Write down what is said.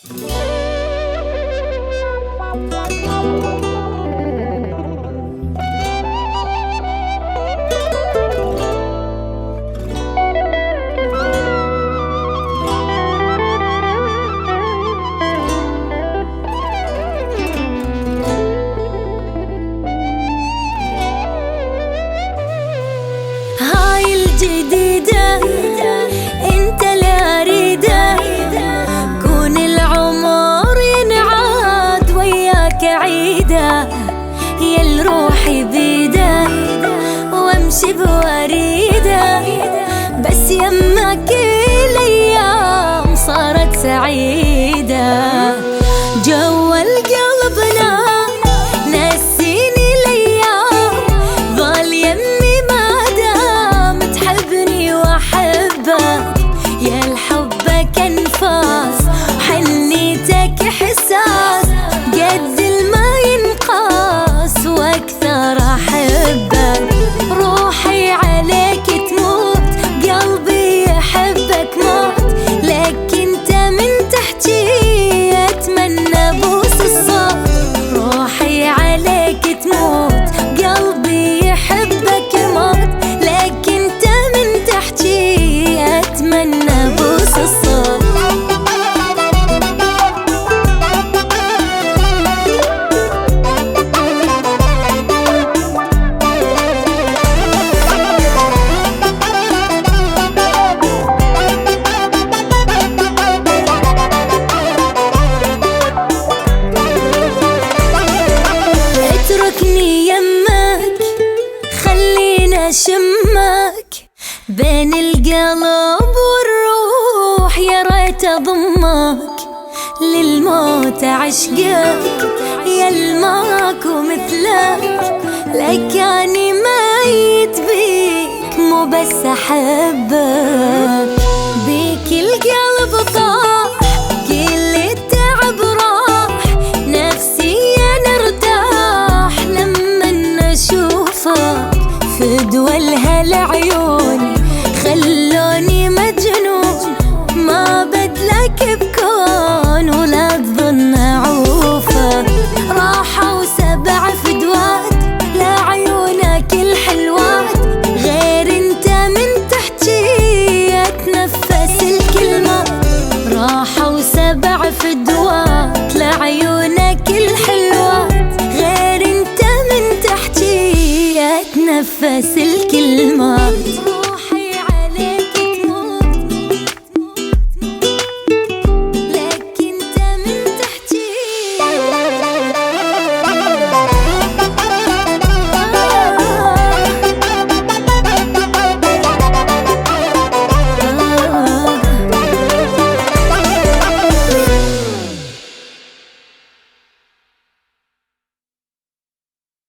جديدة انت لا اريده، كون العمر ينعاد وياك عيده، يا الروحي بيده وامشي بوريده، بس يمك الايام صارت سعيده، جوا القلب نار نسيني الايام، ظل يمي ما دام تحبني واحبك، يا لحبك انفاس حنيتك احساس، قد الما ينقاس واكثر احبك، روحي عليك تموت قلبي يحبك موت، لك انت من تحكي اتمنى بوس الصوت، روحي عليك تموت قلبي يحبك موت، لك انت من تحكي اتمنى بوس الصوت. اتركني يمك خلينا اشمك بين القلب والروح، يا ريت اضمك للموت عشقك، يا الماكو مثلك، لك اني ميت بيك مو بس احبك، بيك القلب طاح كل التعب راح، نفسي انا ارتاح لما اشوفك، فدولها العيون خلوني مجنون، ما بدلك بكون ولا تظن اعوفك، راحوا 7 فدوات لعيونك الحلوات، غير انت من تحكي اتنفس الكلمات، راحوا 7 فدوات لعيونك الحلوات، غير انت من تحكي اتنفس